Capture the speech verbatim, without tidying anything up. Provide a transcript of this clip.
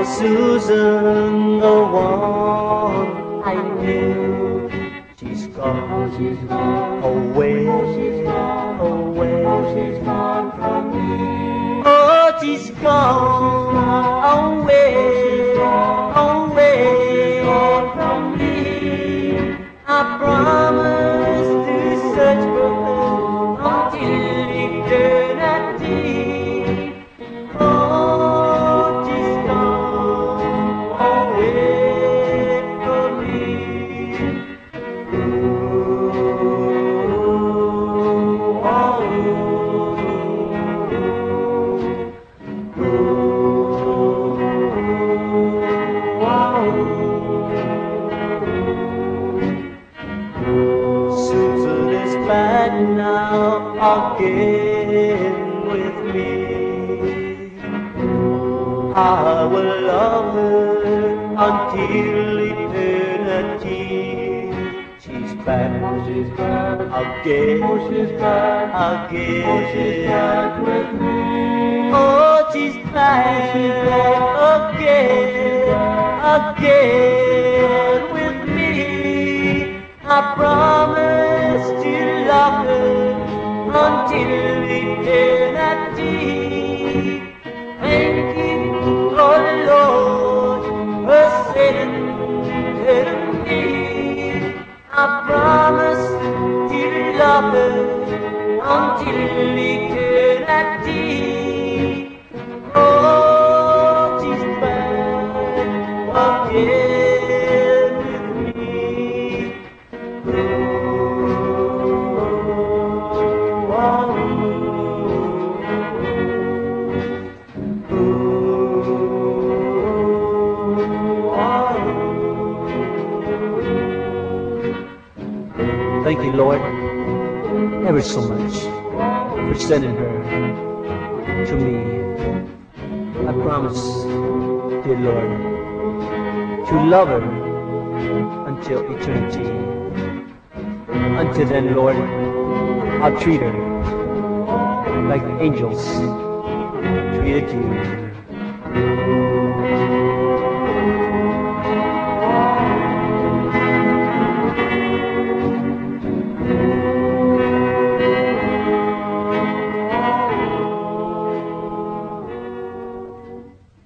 Susan, the one I knew, she's gone, she's gone away, she's gone away, she's gone from me. Oh, she's gone away, away from me. I promised to search for her until eternity. Oh, she's gone away from me. Ooh, oh, ooh, oh. Susan is back now again with me. I will love her until eternity. She's back, She's back, again, oh she's back, again. oh she's back with me. Oh, she's back again, again with me. I promise to love her until eternity. Thank you, oh Lord, for sending me. I promise to love her until eternity. Oh, she's back again with me. Oh, thank you, Lord, ever so much for sending her to me. I promise, dear Lord, to love her until eternity. Until then, Lord, I'll treat her like the angels treated you.